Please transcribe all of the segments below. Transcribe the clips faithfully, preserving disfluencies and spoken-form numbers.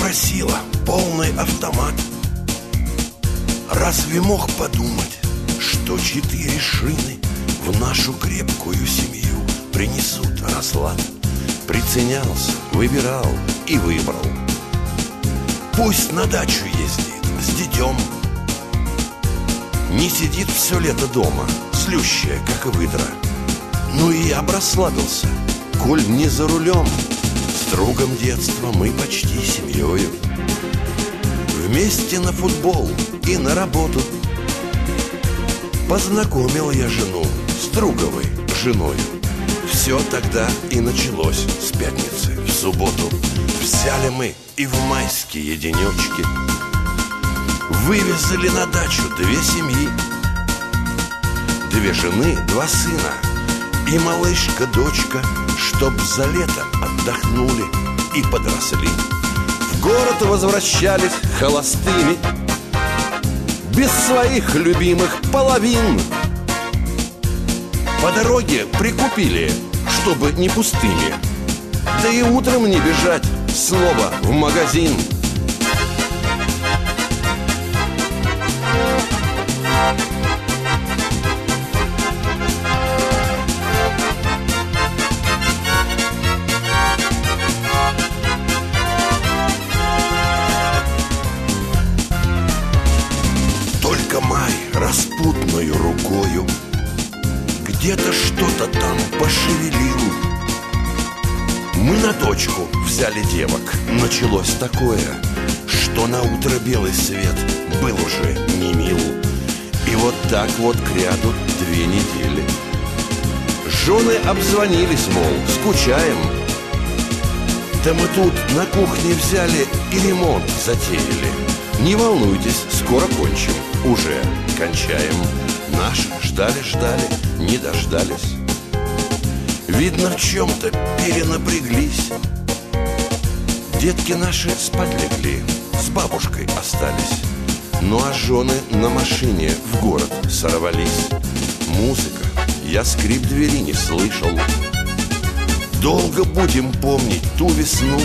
просила полный автомат. Разве мог подумать, что четыре шины в нашу крепкую семью принесут расклад? Приценялся, выбирал и выбрал. Пусть на дачу ездит с детем, не сидит все лето дома, злющая, как и выдра. Ну и я б расслабился, коль не за рулем. С другом детства мы почти семьёю. Вместе на футбол и на работу. Познакомил я жену с друговой женою. Все тогда и началось с пятницы в субботу. Взяли мы и в майские денечки вывезли на дачу две семьи. Две жены, два сына и малышка-дочка, чтоб за лето отдохнули и подросли. В город возвращались холостыми, без своих любимых половин. По дороге прикупили, чтобы не пустыми, да и утром не бежать снова в магазин. Только май распутною рукою где-то что-то там пошевелил. Мы на дочку взяли девок. Началось такое, что на утро белый свет был уже не мил. И вот так вот кряду две недели. Жены обзвонились, мол, скучаем. Да мы тут на кухне взяли и ремонт затеяли. Не волнуйтесь, скоро кончим, уже кончаем. Наши ждали-ждали, не дождались. Видно, в чем-то перенапряглись. Детки наши спать легли, с бабушкой остались. Ну а жены на машине в город сорвались. Музыка, я скрип двери не слышал. Долго будем помнить ту весну.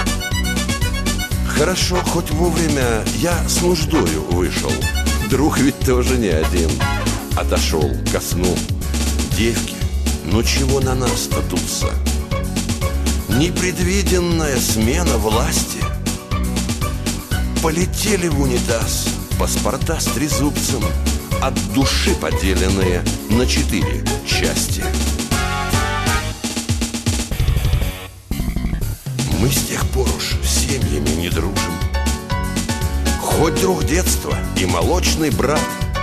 Хорошо, хоть вовремя я с нуждою вышел. Друг ведь тоже не один, отошел ко сну. Девки, ну чего на нас-то дуться? Непредвиденная смена власти. Полетели в унитаз паспорта с трезубцем, от души поделенные на четыре части. Мы с тех пор уж семьями не дружим. Хоть друг детства и молочный брат.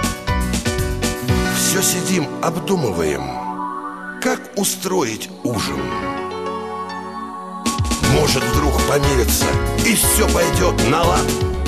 Все сидим, обдумываем, как устроить ужин. Может, вдруг помириться и все пойдет на лад.